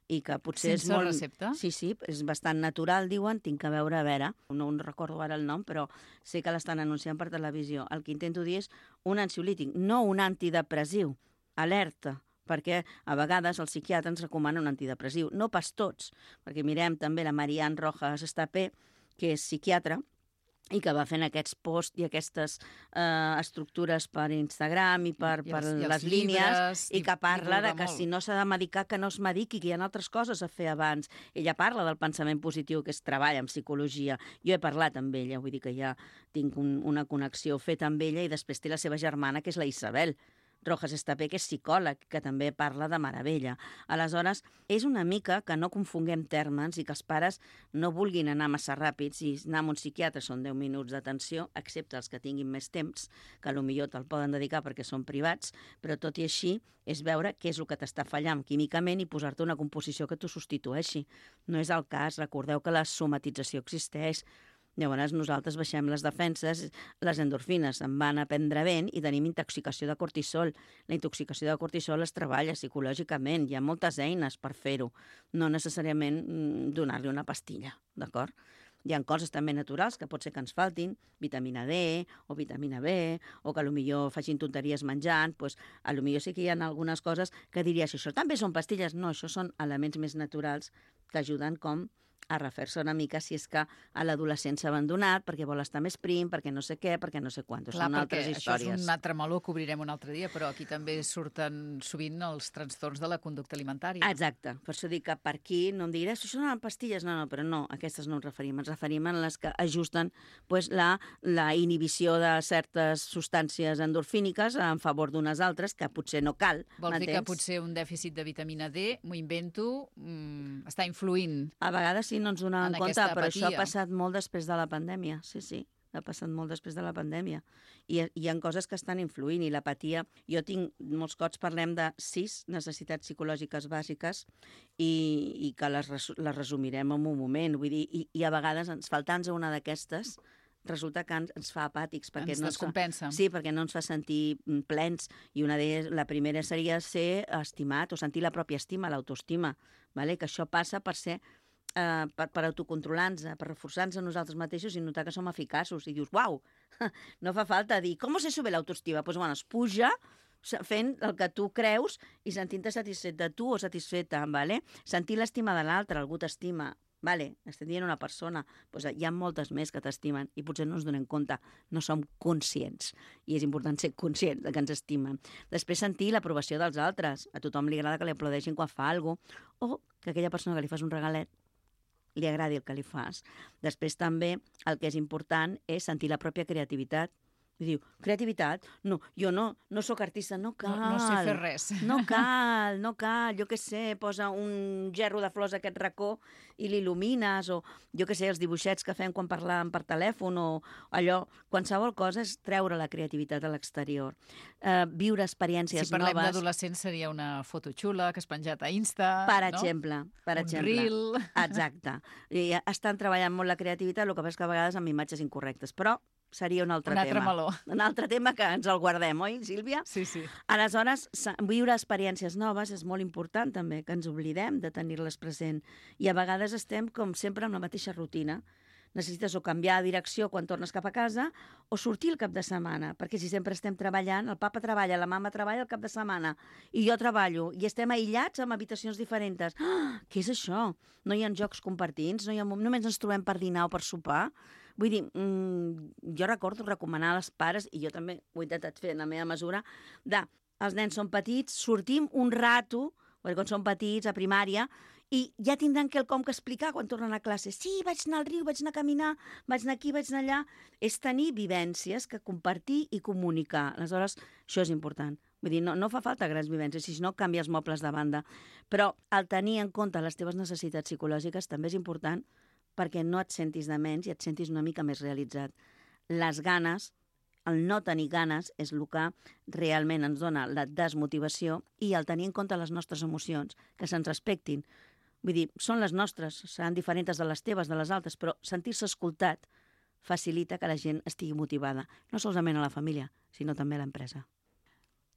i que potser Sense és molt... recepta? Sí, sí, és bastant natural, diuen, tinc que veure a veure, no en recordo ara el nom, però sé que l'estan anunciant per televisió. El que intento dir és un ansiolític, no un antidepressiu. Alerta, perquè a vegades el psiquiatre ens recomana un antidepressiu, no pas tots, perquè mirem també la Marian Rojas Estapé, que és psiquiatra, i que va fent aquests posts i aquestes eh, estructures per Instagram i per, I els, per i els les llibres, línies, i que parla de que molt. si no s'ha de medicar, que no es mediqui, que hi ha altres coses a fer abans. Ella parla del pensament positiu, que és treball en psicologia. Jo he parlat amb ella, vull dir que ja tinc un, una connexió feta amb ella, i després té la seva germana, que és la Isabel Rojas Estapé, que és psicòleg, que també parla de meravella. Aleshores, és una mica que no confonguem termes i que els pares no vulguin anar massa ràpids, i anar amb un psiquiatre són deu minuts d'atenció, excepte els que tinguin més temps, que potser te'l poden dedicar perquè són privats, però tot i així és veure què és el que t'està fallant químicament i posar-te una composició que t'ho substitueixi. No és el cas, recordeu que la somatització existeix. Llavors nosaltres baixem les defenses, les endorfines en van a prendre vent i tenim intoxicació de cortisol. La intoxicació de cortisol es treballa psicològicament, hi ha moltes eines per fer-ho, no necessàriament donar-li una pastilla, d'acord? Hi ha coses també naturals que pot ser que ens faltin, vitamina D o vitamina B, o que potser facin tonteries menjant, doncs potser sí que hi ha algunes coses que diries, això també són pastilles. No, això són elements més naturals que ajuden com a refer-se una mica si és que a l'adolescent s'ha abandonat, perquè vol estar més prim, perquè no sé què, perquè no sé quantos. Clar, són altres perquè històries. Això és un altre meló que obrirem un altre dia, però aquí també surten sovint els trastorns de la conducta alimentària. Exacte, per això dic que per aquí no em diré, això són pastilles, no, no, però no, aquestes no ens referim, ens referim a les que ajusten pues, la, la inhibició de certes substàncies endorfíniques en favor d'unes altres, que potser no cal, Vols dir que m'entens? potser un dèficit de vitamina D, m'ho invento, mmm, està influint? A vegades sí, no ens donem En en compte, aquesta però això ha apatia. passat molt després de la pandèmia, sí, sí. Ha passat molt després de la pandèmia. I hi ha coses que estan influint, i l'apatia... Jo tinc, molts cops parlem de sis necessitats psicològiques bàsiques i, i que les, res, les resumirem en un moment. Vull dir, i, i a vegades, ens faltant-nos una d'aquestes, resulta que ens, ens fa apàtics. Perquè Ens no ens fa, descompensa. sí, perquè no ens fa sentir plens. I una d'elles, la primera seria ser estimat o sentir la pròpia estima, l'autoestima. Vale? Que això passa per ser... Uh, per, per autocontrolar-nos, per reforçar-nos a nosaltres mateixos i notar que som eficaços. I dius, uau, no fa falta dir, com se sube l'autoestima? Doncs pues, bueno, es puja fent el que tu creus i sentint-te satisfet de tu o satisfeta, ¿vale? Sentir l'estima de l'altre, algú t'estima, vale, estem dient una persona, pues hi ha moltes més que t'estimen i potser no ens donem compte, no som conscients, i és important ser conscients de que ens estimen. Després sentir l'aprovació dels altres, a tothom li agrada que li aplaudeixin quan fa alguna cosa, o que aquella persona que li fas un regalet li agradi el que li fas. Després també el que és important és sentir la pròpia creativitat. I diu, creativitat? No, jo no, no sóc artista, no cal. No, no sé fer res. No cal, no cal, jo què sé, posa un gerro de flors a aquest racó i l'il·lumines, o jo què sé, els dibuixets que fem quan parlàvem per telèfon, o allò, qualsevol cosa és treure la creativitat a l'exterior. Uh, viure experiències noves. Si parlem d'adolescents seria una foto xula que has penjat a Insta, Per no? exemple, per Un exemple. reel. Exacte. I estan treballant molt la creativitat, el que passa és que a vegades amb imatges incorrectes, però seria un altre Un altre tema. meló. Un altre tema que ens el guardem, oi, Sílvia? Sí, sí. Aleshores, viure experiències noves és molt important també, que ens oblidem de tenir-les present. I a vegades estem, com sempre, amb la mateixa rutina. Necessites o canviar de direcció quan tornes cap a casa o sortir el cap de setmana, perquè si sempre estem treballant, el papa treballa, la mama treballa el cap de setmana, i jo treballo, i estem aïllats amb habitacions diferents. Ah, què és això? No hi ha jocs compartits? No hi ha... Només ens trobem per dinar o per sopar? Vull dir, mmm, jo recordo recomanar als pares, i jo també ho he intentat fer en la meva mesura, de els nens són petits, sortim un rato, perquè quan són petits, a primària, i ja tindran quelcom que explicar quan tornen a classe. Sí, vaig anar al riu, vaig anar a caminar, vaig anar aquí, vaig anar allà. És tenir vivències que compartir i comunicar. Aleshores, això és important. Vull dir, no, no fa falta grans vivències, si no canvia els mobles de banda. Però el tenir en compte les teves necessitats psicològiques també és important perquè no et sentis de menys i et sentis una mica més realitzat. Les ganes, el no tenir ganes, és el que realment ens dona la desmotivació, i el tenir en compte les nostres emocions, que se'ns respectin. Vull dir, són les nostres, seran diferents de les teves, de les altres, però sentir-se escoltat facilita que la gent estigui motivada, no solament a la família, sinó també a l'empresa.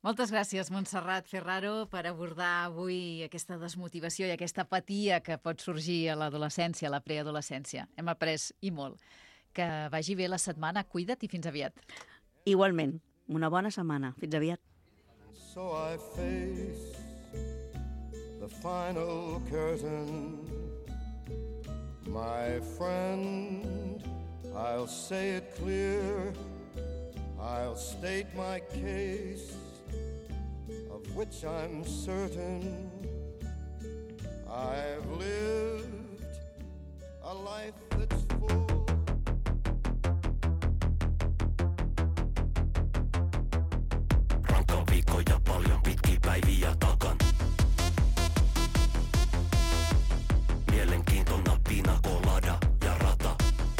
Moltes gràcies, Montserrat Ferraro, per abordar avui aquesta desmotivació i aquesta apatia que pot sorgir a l'adolescència, a la preadolescència. Hem après i molt. Que vagi bé la setmana, cuida't i fins aviat. Igualment, una bona setmana. Fins aviat. So I face the final curtain. My friend, I'll say it clear. I'll state my case, of which I'm certain. I've lived a life that's full. Rankka viikko ja paljon pitkiä päiviä takan. Mielenkiintona pina colada ja rata.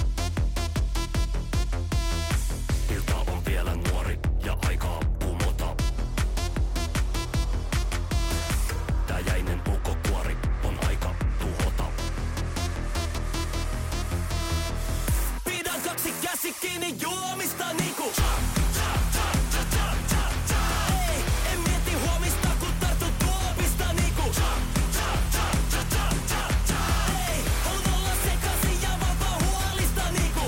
Ilta on vielä nuori ja aikaa kumota. Tää jäinen puukkokuori on aika tuhota. Pidän kaksi käsi kiinni juomista niinku. Ei, en mieti huomista kun tartu tuopista niinku. Ei, haluan olla sekaisin ja vapaa huolista niinku.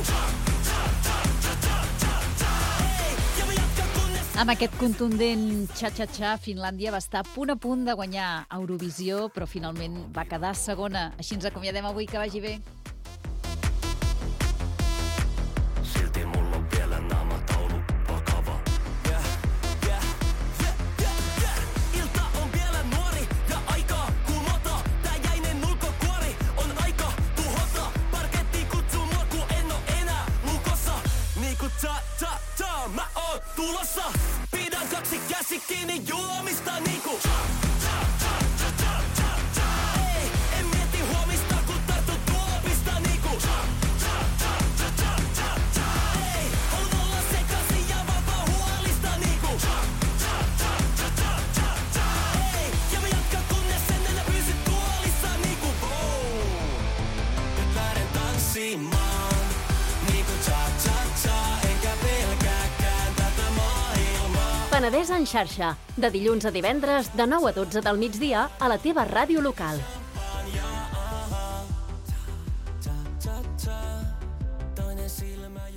Amb aquest contundent xa-xa-xa, Finlàndia va estar punt a punt de guanyar Eurovisió, però finalment va quedar segona. Així ens acomiadem avui, que vagi bé. Silti mulla on vielä naamataulu vakava. Yeah, yeah, yeah, yeah, yeah. Ilta on vielä nuori ja aikaa kumota. Tää jäinen ulkokuori on aika tuhota. Parketti kutsuu mua kun en oo enää lukossa. Niinku ta ta ta mä oon tulossa. Pidän kaksi käsi kiinni juomista niinku. Ei, en mieti huomista kun tartu tuopista niinku. Ei, haluan olla sekaisin ja vapaa huolista niinku. Ei, ja mä jatkan kunnes en enää pysy tuolissa niinku. Nyt lähden tanssimaan niinku cha-cha-cha. Enkä pelkääkään tätä maailmaa. Penedès en xarxa, de dilluns a divendres de nou a dotze del migdia a la teva ràdio local. Cha-cha-cha, toinen silmä